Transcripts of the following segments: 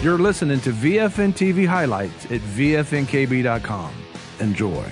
You're listening to VFN TV highlights at VFNKB.com. Enjoy.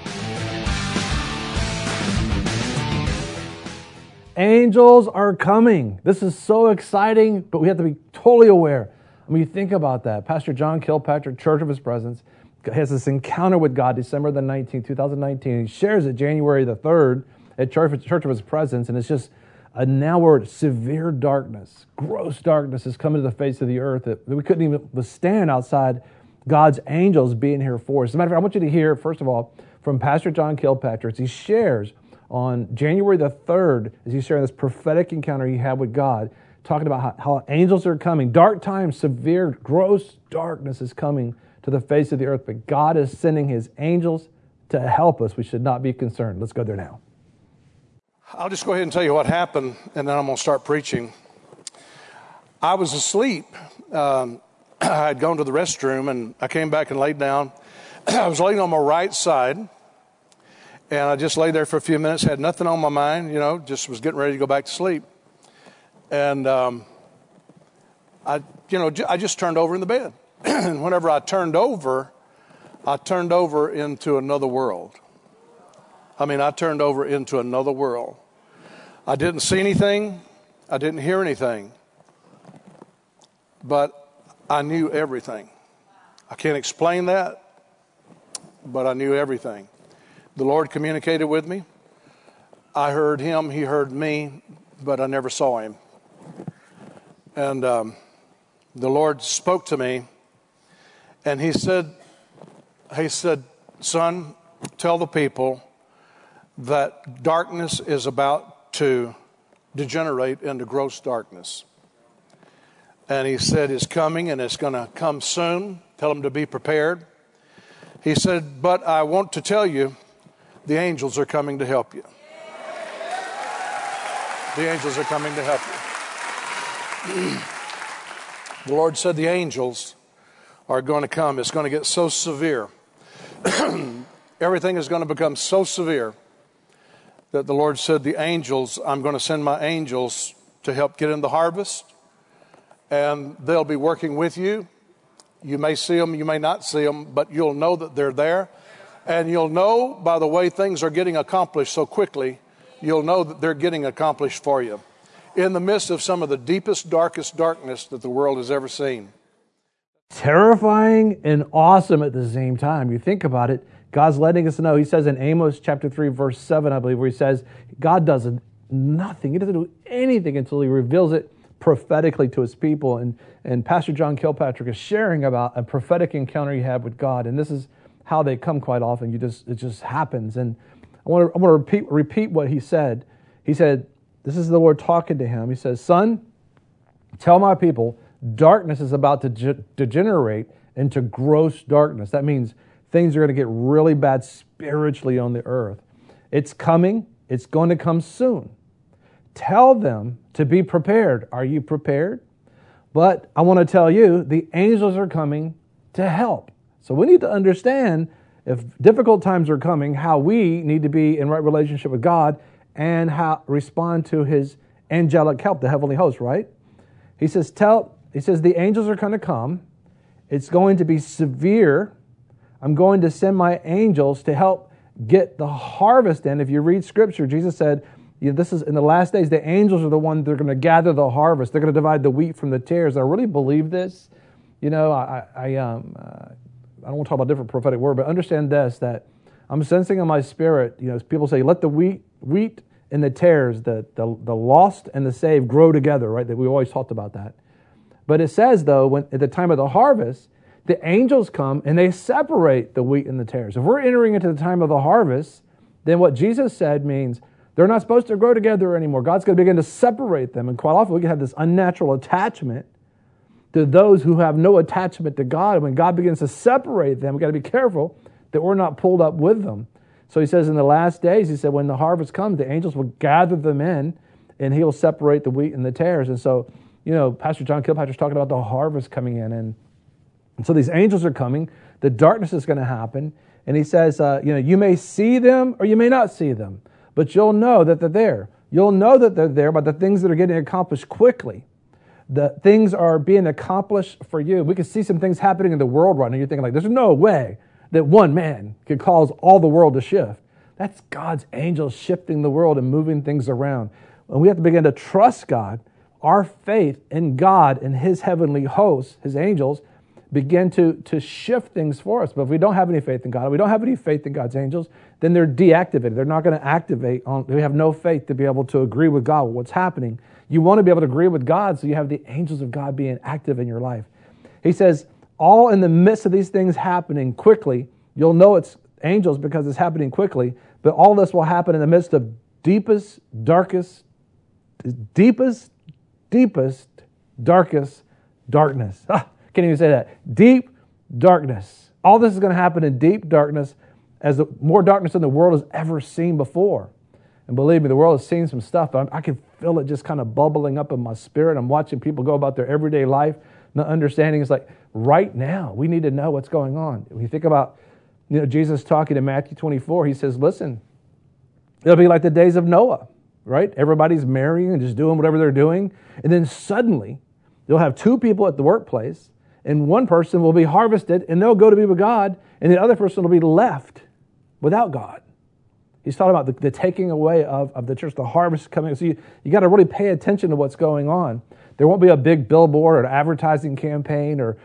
Angels are coming. This is so exciting, but we have to be totally aware. I mean, you think about that. Pastor John Kilpatrick, Church of His Presence, has this encounter with God December the 19th, 2019. He shares it January the 3rd at Church of His Presence, and it's just now we're at severe darkness. Gross darkness is coming to the face of the earth that we couldn't even withstand outside God's angels being here for us. As a matter of fact, I want you to hear, first of all, from Pastor John Kilpatrick as he shares on January the 3rd, as he's sharing this prophetic encounter he had with God, talking about how angels are coming. Dark times, severe, gross darkness is coming to the face of the earth, but God is sending His angels to help us. We should not be concerned. Let's go there now. I'll just go ahead and tell you what happened, and then I'm going to start preaching. I was asleep. I had gone to the restroom, and I came back and laid down. I was laying on my right side, and I just lay there for a few minutes, had nothing on my mind, just was getting ready to go back to sleep. And I just turned over in the bed. And whenever I turned over into another world. I turned over into another world. I didn't see anything. I didn't hear anything. But I knew everything. I can't explain that, but I knew everything. The Lord communicated with me. I heard Him. He heard me, but I never saw Him. And the Lord spoke to me, and He said, "Son, tell the people that darkness is about to degenerate into gross darkness." And He said, "It's coming, and it's going to come soon. Tell them to be prepared." He said, "But I want to tell you, the angels are coming to help you." The angels are coming to help you. The Lord said the angels are going to come. It's going to get so severe. Everything is going to become so severe that the Lord said, I'm going to send my angels to help get in the harvest, and they'll be working with you. You may see them, you may not see them, but you'll know that they're there. And you'll know by the way things are getting accomplished so quickly, you'll know that they're getting accomplished for you in the midst of some of the deepest, darkest darkness that the world has ever seen. Terrifying and awesome at the same time. You think about it, God's letting us know. He says in Amos chapter 3, verse 7, I believe, where He says, God does nothing. He doesn't do anything until He reveals it prophetically to His people. And Pastor John Kilpatrick is sharing about a prophetic encounter he had with God. And this is how they come quite often. It just happens. And I want to repeat what he said. He said, this is the Lord talking to him. He says, "Son, tell my people, darkness is about to degenerate into gross darkness." That means things are going to get really bad spiritually on the earth. It's coming. It's going to come soon. Tell them to be prepared. Are you prepared? But I want to tell you, the angels are coming to help. So we need to understand, if difficult times are coming, how we need to be in right relationship with God and how respond to His angelic help, the heavenly host, right? He says, the angels are going to come. It's going to be severe. I'm going to send my angels to help get the harvest in. If you read Scripture, Jesus said, this is in the last days, the angels are the ones that are going to gather the harvest. They're going to divide the wheat from the tares. I really believe this. I don't want to talk about different prophetic word, but understand this, that I'm sensing in my spirit, people say, let the wheat and the tares, the lost and the saved grow together, right? That we always talked about that. But it says, though, when at the time of the harvest, the angels come and they separate the wheat and the tares. If we're entering into the time of the harvest, then what Jesus said means they're not supposed to grow together anymore. God's going to begin to separate them. And quite often we can have this unnatural attachment to those who have no attachment to God. When God begins to separate them, we've got to be careful that we're not pulled up with them. So He says in the last days, He said, when the harvest comes, the angels will gather them in and He'll separate the wheat and the tares. And so, Pastor John Kilpatrick's talking about the harvest coming in. And so these angels are coming. The darkness is going to happen. And He says, you may see them or you may not see them, but you'll know that they're there. You'll know that they're there by the things that are getting accomplished quickly. the things are being accomplished for you. We can see some things happening in the world right now. You're thinking like, there's no way that one man can cause all the world to shift. That's God's angels shifting the world and moving things around. And we have to begin to trust God. Our faith in God and His heavenly hosts, His angels, begin to shift things for us. But if we don't have any faith in God, we don't have any faith in God's angels, then they're deactivated. They're not going to activate. We have no faith to be able to agree with God with what's happening. You want to be able to agree with God, so you have the angels of God being active in your life. He says, all in the midst of these things happening quickly, you'll know it's angels because it's happening quickly, but all this will happen in the midst of deepest, darkest, darkest darkness. Can't even say that. Deep darkness. All this is going to happen in deep darkness, as more darkness than the world has ever seen before. And believe me, the world has seen some stuff, but I can feel it just kind of bubbling up in my spirit. I'm watching people go about their everyday life, not understanding. It's like, right now, we need to know what's going on. When you think about, Jesus talking in Matthew 24, he says, listen, it'll be like the days of Noah, right? Everybody's marrying and just doing whatever they're doing. And then suddenly, you'll have two people at the workplace, and one person will be harvested, and they'll go to be with God, and the other person will be left without God. He's talking about the taking away of the church, the harvest coming. So you got to really pay attention to what's going on. There won't be a big billboard or an advertising campaign or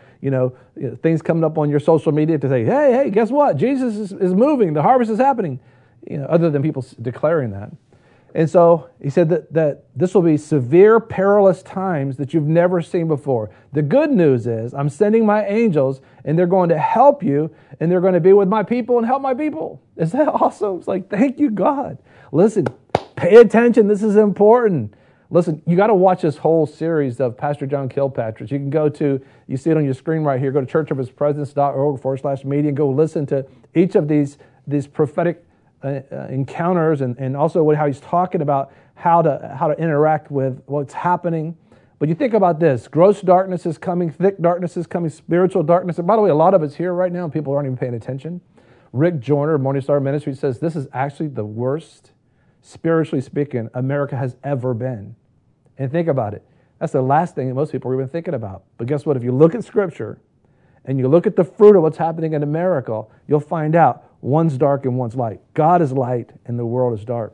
things coming up on your social media to say, hey, guess what? Jesus is moving. The harvest is happening. Other than people declaring that. And so he said that this will be severe, perilous times that you've never seen before. The good news is I'm sending my angels, and they're going to help you, and they're going to be with my people and help my people. Is that awesome? It's like, thank you, God. Listen, pay attention. This is important. Listen, you got to watch this whole series of Pastor John Kilpatrick. You can go to, you see it on your screen right here, go to churchofhispresence.org/media and go listen to each of these prophetic encounters and also how he's talking about how to interact with what's happening. But you think about this, gross darkness is coming, thick darkness is coming, spiritual darkness. And by the way, a lot of it's here right now. People aren't even paying attention. Rick Joyner, Morning Star Ministry, says this is actually the worst, spiritually speaking, America has ever been. And think about it. That's the last thing that most people are even thinking about. But guess what? If you look at Scripture and you look at the fruit of what's happening in America, you'll find out one's dark and one's light. God is light and the world is dark.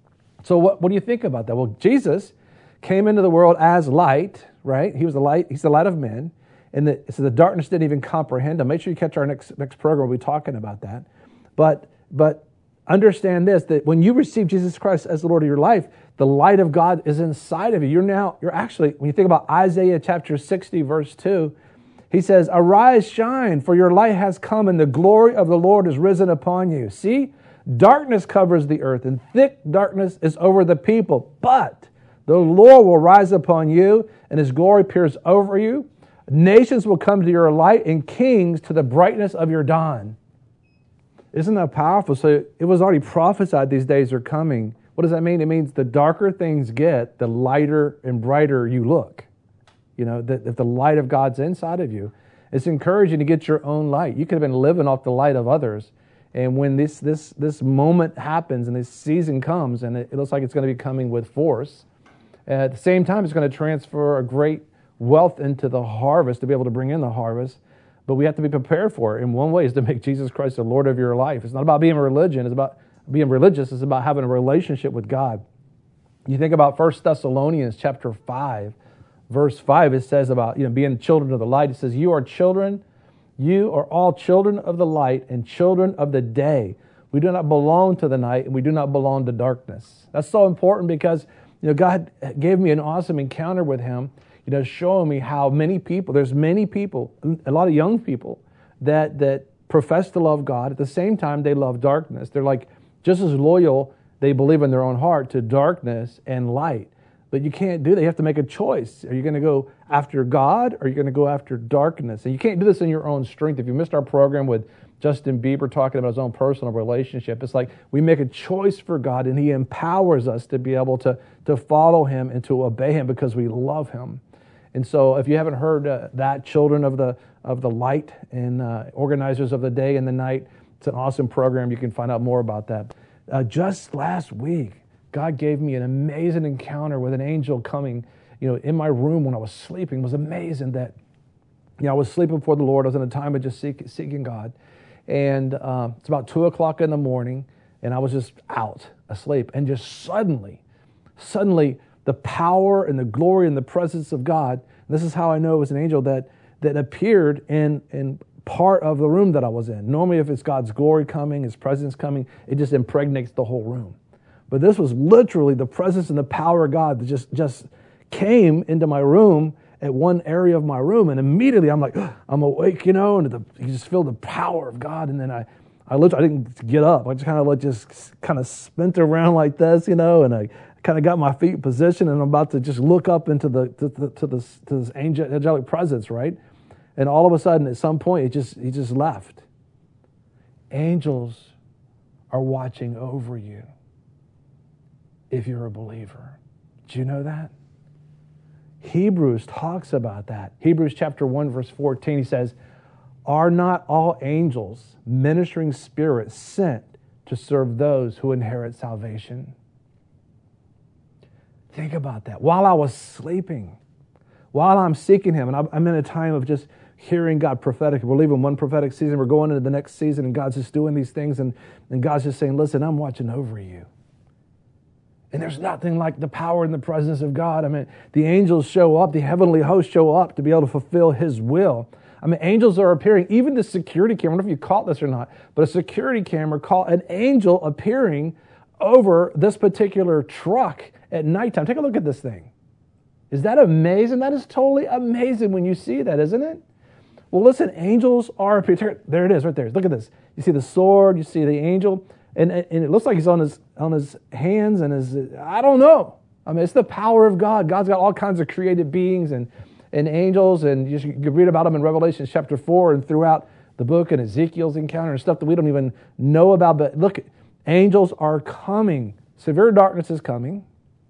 So what do you think about that? Well, Jesus came into the world as light, right? He was the light. He's the light of men. And so the darkness didn't even comprehend him. Make sure you catch our next program. We'll be talking about that. But understand this, that when you receive Jesus Christ as the Lord of your life, the light of God is inside of you. You're actually, when you think about Isaiah chapter 60, verse 2, he says, arise, shine, for your light has come, and the glory of the Lord is risen upon you. See, darkness covers the earth, and thick darkness is over the people. But the Lord will rise upon you, and His glory appears over you. Nations will come to your light, and kings to the brightness of your dawn. Isn't that powerful? So it was already prophesied these days are coming. What does that mean? It means the darker things get, the lighter and brighter you look. If the light of God's inside of you, it's encouraging to get your own light. You could have been living off the light of others. And when this moment happens and this season comes, and it looks like it's going to be coming with force, at the same time, it's going to transfer a great wealth into the harvest to be able to bring in the harvest. But we have to be prepared for it. And one way is to make Jesus Christ the Lord of your life. It's not about being religion. It's about being religious. It's about having a relationship with God. You think about 1 Thessalonians chapter 5, verse 5, it says about being children of the light. It says, you are all children of the light and children of the day. We do not belong to the night, and we do not belong to darkness. That's so important because God gave me an awesome encounter with Him, showing me how there's many people, a lot of young people that profess to love God. At the same time, they love darkness. They're like just as loyal, they believe in their own heart, to darkness and light. But you can't do that. You have to make a choice. Are you going to go after God, or are you going to go after darkness? And you can't do this in your own strength. If you missed our program with Justin Bieber talking about his own personal relationship, it's like we make a choice for God, and He empowers us to be able to follow Him and to obey Him because we love Him. And so if you haven't heard that, children of the light and organizers of the day and the night, it's an awesome program. You can find out more about that. Just last week, God gave me an amazing encounter with an angel coming in my room when I was sleeping. It was amazing that, I was sleeping before the Lord. I was in a time of just seeking God. And it's about 2 o'clock in the morning, and I was just out, asleep. And just suddenly, the power and the glory and the presence of God, this is how I know it was an angel that appeared in part of the room that I was in. Normally, if it's God's glory coming, His presence coming, it just impregnates the whole room. But this was literally the presence and the power of God that just came into my room at one area of my room, and immediately I'm like, I'm awake, and you just feel the power of God. And then I didn't get up. I just kind of spent around like this, and I kind of got my feet positioned, and I'm about to just look up into this angelic presence, right? And all of a sudden, at some point, he just left. Angels are watching over you if you're a believer. Do you know that? Hebrews talks about that. Hebrews chapter 1, verse 14, he says, "Are not all angels ministering spirits sent to serve those who inherit salvation?" Think about that. While I was sleeping, while I'm seeking Him, and I'm in a time of just hearing God prophetically. We're leaving one prophetic season, we're going into the next season, and God's just doing these things, and God's just saying, listen, I'm watching over you. And there's nothing like the power and the presence of God. I mean, the angels show up, the heavenly hosts show up to be able to fulfill His will. I mean, angels are appearing. Even the security camera, I don't know if you caught this or not, but a security camera caught an angel appearing over this particular truck at nighttime. Take a look at this thing. Is that amazing? That is totally amazing when you see that, isn't it? Well, listen, angels are appearing. There it is right there. Look at this. You see the sword, you see the angel. And it looks like he's on his hands and I don't know. I mean, it's the power of God. God's got all kinds of created beings and angels, and you can read about them in Revelation chapter 4 and throughout the book, and Ezekiel's encounter and stuff that we don't even know about. But look, angels are coming. Severe darkness is coming.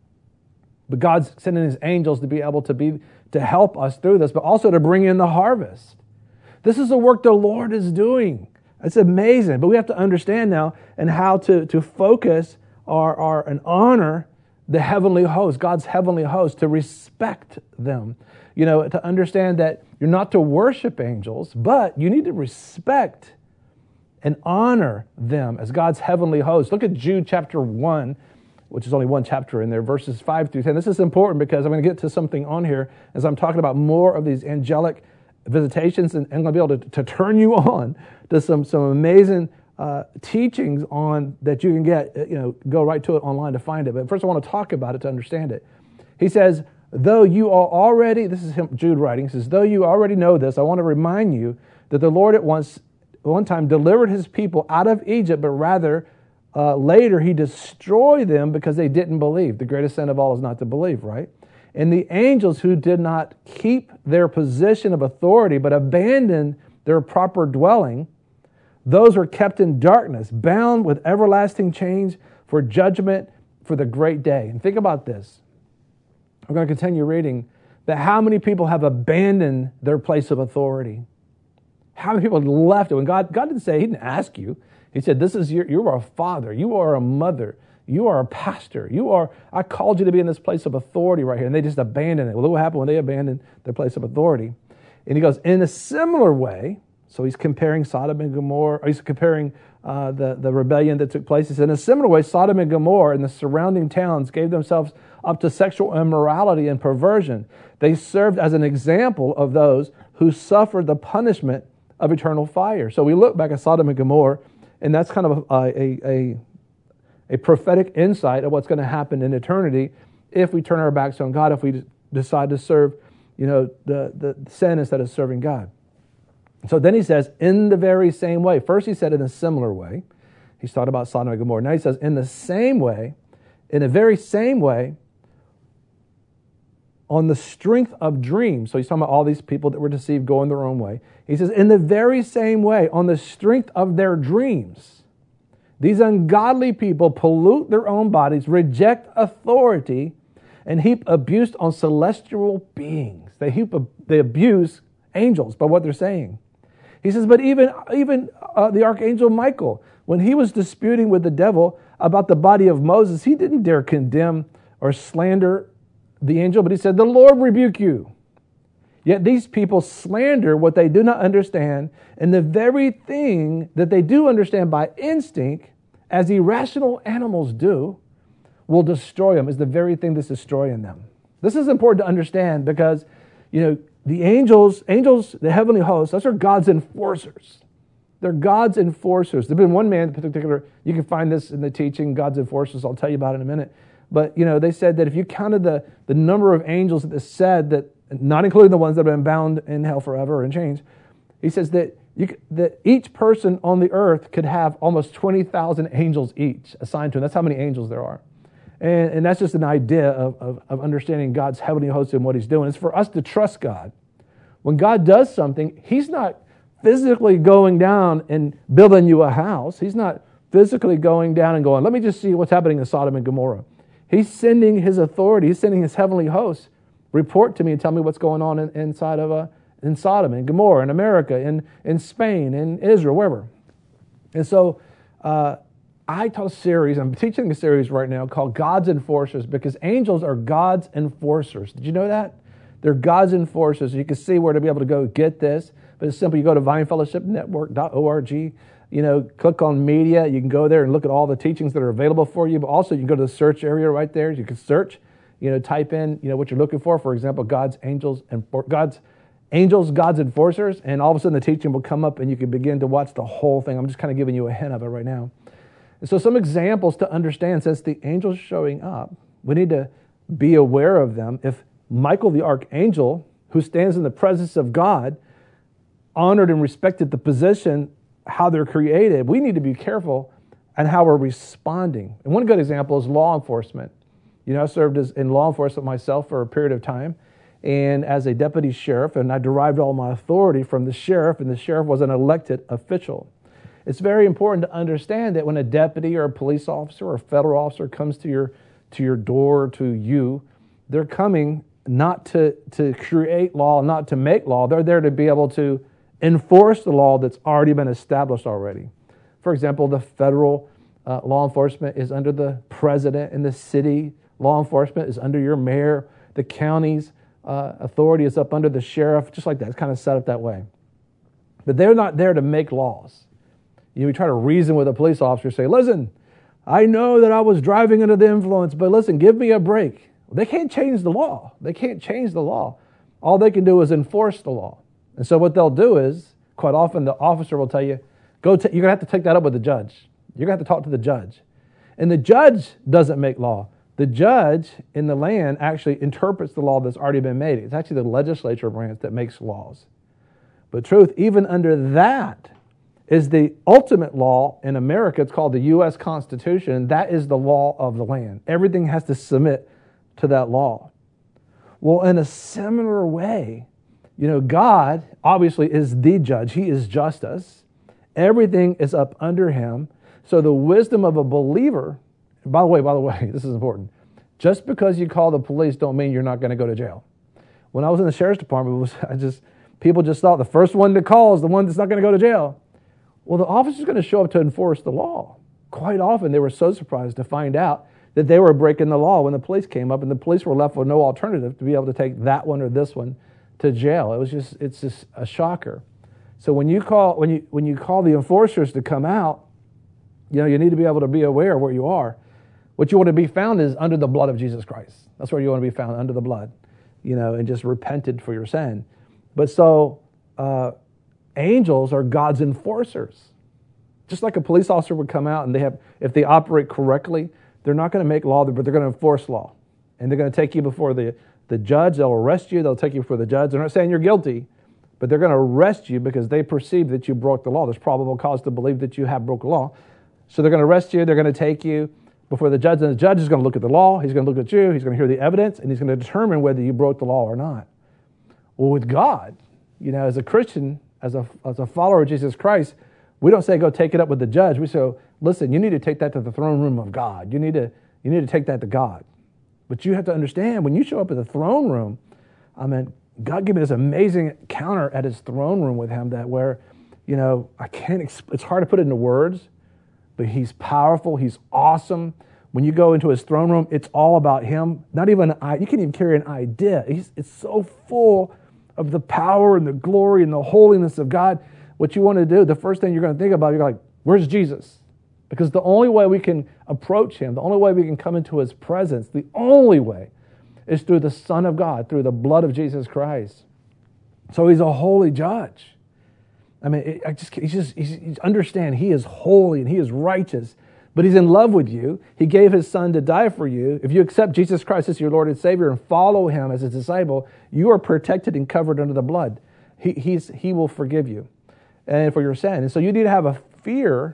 But God's sending His angels to be able to help us through this, but also to bring in the harvest. This is the work the Lord is doing. It's amazing, but we have to understand now and how to focus and honor the heavenly host, God's heavenly host, to respect them. To understand that you're not to worship angels, but you need to respect and honor them as God's heavenly host. Look at Jude chapter 1, which is only one chapter in there, verses 5 through 10. This is important because I'm going to get to something on here as I'm talking about more of these angelic visitations, and I'm going to be able to turn you on to some amazing teachings on that you can get, go right to it online to find it. But first I want to talk about it to understand it. He says, though you are already, this is Jude writing, he says, though you already know this, I want to remind you that the Lord at one time delivered His people out of Egypt, but rather later He destroyed them because they didn't believe. The greatest sin of all is not to believe, right? And the angels who did not keep their position of authority but abandoned their proper dwelling, those were kept in darkness, bound with everlasting chains for judgment for the great day. And think about this. We're going to continue reading that how many people have abandoned their place of authority? How many people have left it? When God didn't say, He didn't ask you. He said, you are a father, you are a mother, you are a pastor. I called you to be in this place of authority right here. And they just abandoned it. Well, look what happened when they abandoned their place of authority. And he goes, in a similar way, so he's comparing Sodom and Gomorrah, he's comparing the rebellion that took place. He said, in a similar way, Sodom and Gomorrah and the surrounding towns gave themselves up to sexual immorality and perversion. They served as an example of those who suffered the punishment of eternal fire. So we look back at Sodom and Gomorrah, and that's kind of a prophetic insight of what's going to happen in eternity if we turn our backs on God, if we decide to serve, the sin instead of serving God. So then he says, in the very same way. First he said in a similar way. He's talking about Sodom and Gomorrah. Now he says, in the same way, in the very same way, on the strength of dreams. So he's talking about all these people that were deceived going their own way. He says, in the very same way, on the strength of their dreams, these ungodly people pollute their own bodies, reject authority, and heap abuse on celestial beings. They abuse angels by what they're saying. He says, but even the archangel Michael, when he was disputing with the devil about the body of Moses, he didn't dare condemn or slander the angel, but he said, the Lord rebuke you. Yet these people slander what they do not understand, and the very thing that they do understand by instinct, as irrational animals do, will destroy them, is the very thing that's destroying them. This is important to understand because, the angels, the heavenly hosts, those are God's enforcers. They're God's enforcers. There's been one man in particular, you can find this in the teaching, God's enforcers, I'll tell you about it in a minute. But, they said that if you counted the number of angels that is said, that not including the ones that have been bound in hell forever and chains, he says that each person on the earth could have almost 20,000 angels each assigned to them. That's how many angels there are. And that's just an idea of understanding God's heavenly host and what he's doing. It's for us to trust God. When God does something, he's not physically going down and building you a house. He's not physically going down and going, let me just see what's happening in Sodom and Gomorrah. He's sending his authority. He's sending his heavenly hosts. Report to me and tell me what's going on inside of in Sodom and Gomorrah, in America, in Spain, in Israel, wherever. And so I taught a series, I'm teaching a series right now called God's Enforcers, because angels are God's enforcers. Did you know that? They're God's enforcers. You can see where to be able to go get this, but it's simple. You go to vinefellowshipnetwork.org, click on media. You can go there and look at all the teachings that are available for you, but also you can go to the search area right there. You can search, type in, what you're looking for. For example, God's enforcers, and all of a sudden the teaching will come up and you can begin to watch the whole thing. I'm just kind of giving you a hint of it right now. And so some examples to understand, since the angel's showing up, we need to be aware of them. If Michael the archangel, who stands in the presence of God, honored and respected the position, how they're created, we need to be careful and how we're responding. And one good example is law enforcement. I served in law enforcement myself for a period of time, and as a deputy sheriff, and I derived all my authority from the sheriff, and the sheriff was an elected official. It's very important to understand that when a deputy or a police officer or a federal officer comes to your door, to you, they're coming not to create law, not to make law. They're there to be able to enforce the law that's already been established already. For example, the federal law enforcement is under the president, and the city law enforcement is under your mayor. The county's authority is up under the sheriff, just like that. It's kind of set up that way. But they're not there to make laws. We try to reason with a police officer, say, listen, I know that I was driving under the influence, but listen, give me a break. They can't change the law. They can't change the law. All they can do is enforce the law. And so what they'll do is, quite often the officer will tell you, you're going to have to take that up with the judge. You're going to have to talk to the judge. And the judge doesn't make law. The judge in the land actually interprets the law that's already been made. It's actually the legislature branch that makes laws. But truth, even under that, is the ultimate law in America. It's called the U.S. Constitution. That is the law of the land. Everything has to submit to that law. Well, in a similar way, God obviously is the judge. He is justice. Everything is up under him. So the wisdom of a believer, by the way, this is important. Just because you call the police don't mean you're not going to go to jail. When I was in the sheriff's department, people just thought the first one to call is the one that's not going to go to jail. Well, the officer's going to show up to enforce the law. Quite often, they were so surprised to find out that they were breaking the law when the police came up, and the police were left with no alternative to be able to take that one or this one to jail. It's just a shocker. So when you call the enforcers to come out, you need to be able to be aware of where you are. What you want to be found is under the blood of Jesus Christ. That's where you want to be found, under the blood, and just repented for your sin. But so angels are God's enforcers. Just like a police officer would come out and if they operate correctly, they're not going to make law, but they're going to enforce law. And they're going to take you before the judge. They'll arrest you. They'll take you before the judge. They're not saying you're guilty, but they're going to arrest you because they perceive that you broke the law. There's probable cause to believe that you have broke the law. So they're going to arrest you. They're going to take you before the judge, and the judge is going to look at the law. He's going to look at you. He's going to hear the evidence, and he's going to determine whether you broke the law or not. Well, with God, as a Christian, as a follower of Jesus Christ, we don't say go take it up with the judge. We say, listen, you need to take that to the throne room of God. You need to take that to God. But you have to understand, when you show up at the throne room, God gave me this amazing encounter at his throne room with him that where, it's hard to put it into words, but he's powerful. He's awesome. When you go into his throne room, it's all about him. Not even you can't even carry an idea. It's so full of the power and the glory and the holiness of God. What you want to do, the first thing you're going to think about, you're like, where's Jesus? Because the only way we can approach him, the only way we can come into his presence, the only way is through the Son of God, through the blood of Jesus Christ. So he's a holy judge. I mean, he's understand he is holy and he is righteous, but he's in love with you. He gave his son to die for you. If you accept Jesus Christ as your Lord and Savior and follow him as a disciple, you are protected and covered under the blood. He will forgive you and for your sin. And so you need to have a fear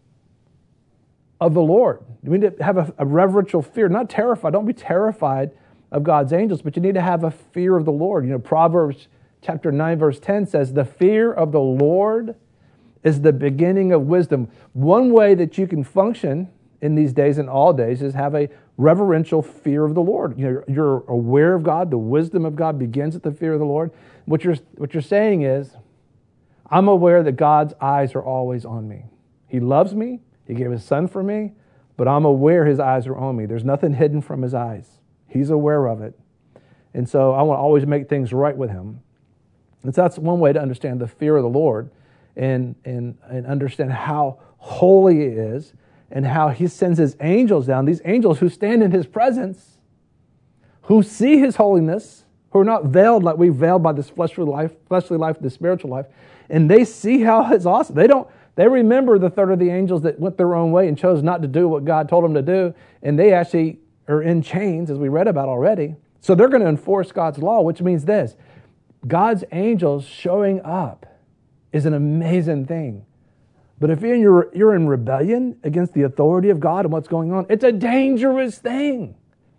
of the Lord. You need to have a reverential fear, not terrified. Don't be terrified of God's angels, but you need to have a fear of the Lord. You know, Proverbs chapter 9, verse 10 says, the fear of the Lord is the beginning of wisdom. One way that you can function in these days and all days is have a reverential fear of the Lord. You know, you're aware of God. The wisdom of God begins at the fear of the Lord. What you're saying is, I'm aware that God's eyes are always on me. He loves me. He gave his son for me, but I'm aware his eyes are on me. There's nothing hidden from his eyes. He's aware of it. And so I want to always make things right with him. And so that's one way to understand the fear of the Lord and understand how holy he is and how he sends his angels down, these angels who stand in his presence, who see his holiness, who are not veiled like we're veiled by this fleshly life, this spiritual life, and they see how it's awesome. They remember the third of the angels that went their own way and chose not to do what God told them to do, and they actually are in chains, as we read about already. So they're going to enforce God's law, which means this. God's angels showing up is an amazing thing. But if you're in rebellion against the authority of God and what's going on, it's a dangerous thing.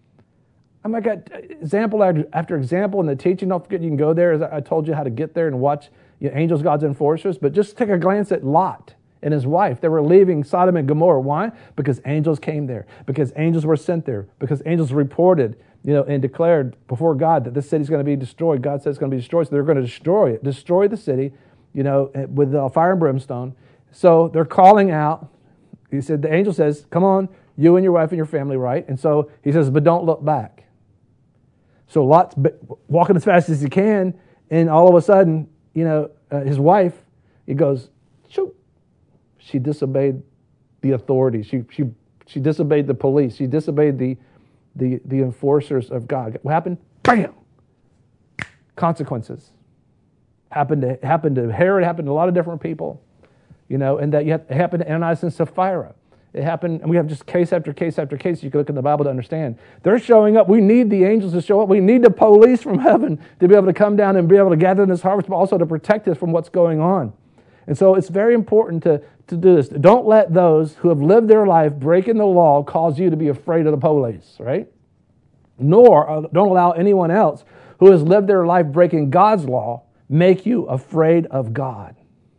I mean, I got example after example in the teaching. Don't forget you can go there, as I told you how to get there and watch Angels, God's Enforcers. But just take a glance at Lot and his wife. They were leaving Sodom and Gomorrah. Why? Because angels came there. Because angels were sent there. Because angels reported, and declared before God that this city's going to be destroyed. God says it's going to be destroyed, so they're going to destroy it. Destroy the city, with fire and brimstone. So they're calling out. He said, the angel says, come on, you and your wife and your family, right? And so he says, but don't look back. So Lot's walking as fast as he can, and all of a sudden, his wife, he goes, shoot. She disobeyed the authorities. She disobeyed the police. She disobeyed the enforcers of God. What happened? Bam! Consequences. Happened to Herod, happened to a lot of different people, and that it happened to Ananias and Sapphira. It happened, and we have just case after case after case you can look in the Bible to understand. They're showing up. We need the angels to show up. We need the police from heaven to be able to come down and be able to gather in this harvest, but also to protect us from what's going on. And so it's very important to do this. Don't let those who have lived their life breaking the law cause you to be afraid of the police, right? Nor don't allow anyone else who has lived their life breaking God's law make you afraid of God.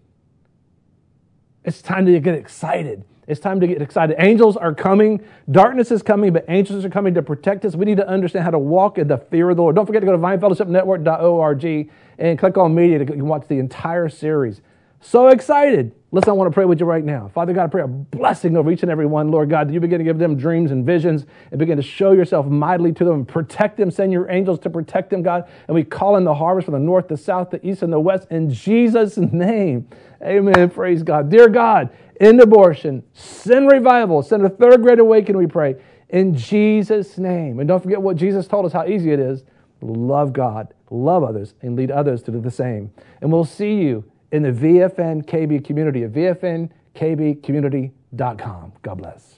It's time to get excited. It's time to get excited. Angels are coming. Darkness is coming, but angels are coming to protect us. We need to understand how to walk in the fear of the Lord. Don't forget to go to vinefellowshipnetwork.org and click on media to watch the entire series. So excited. Listen, I want to pray with you right now. Father God, I pray a blessing over each and every one, Lord God, that you begin to give them dreams and visions and begin to show yourself mightily to them and protect them. Send your angels to protect them, God. And we call in the harvest from the north, the south, the east, and the west in Jesus' name. Amen. Praise God. Dear God, end abortion, send revival, send a third great awakening, we pray, in Jesus' name. And don't forget what Jesus told us, how easy it is. Love God, love others, and lead others to do the same. And we'll see you in the VFN KB community at vfnkbcommunity.com. God bless.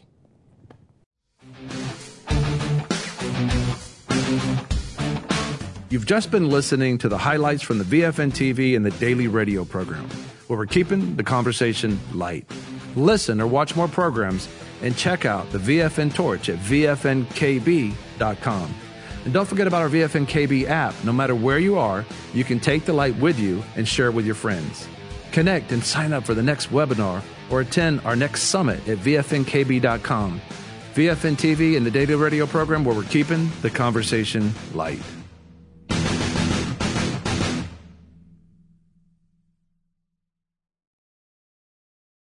You've just been listening to the highlights from the VFN TV and the daily radio program, where we're keeping the conversation light. Listen or watch more programs and check out the VFN Torch at vfnkb.com. And don't forget about our VFN KB app. No matter where you are, you can take the light with you and share it with your friends. Connect and sign up for the next webinar or attend our next summit at vfnkb.com. VFN TV and the daily radio program, where we're keeping the conversation light.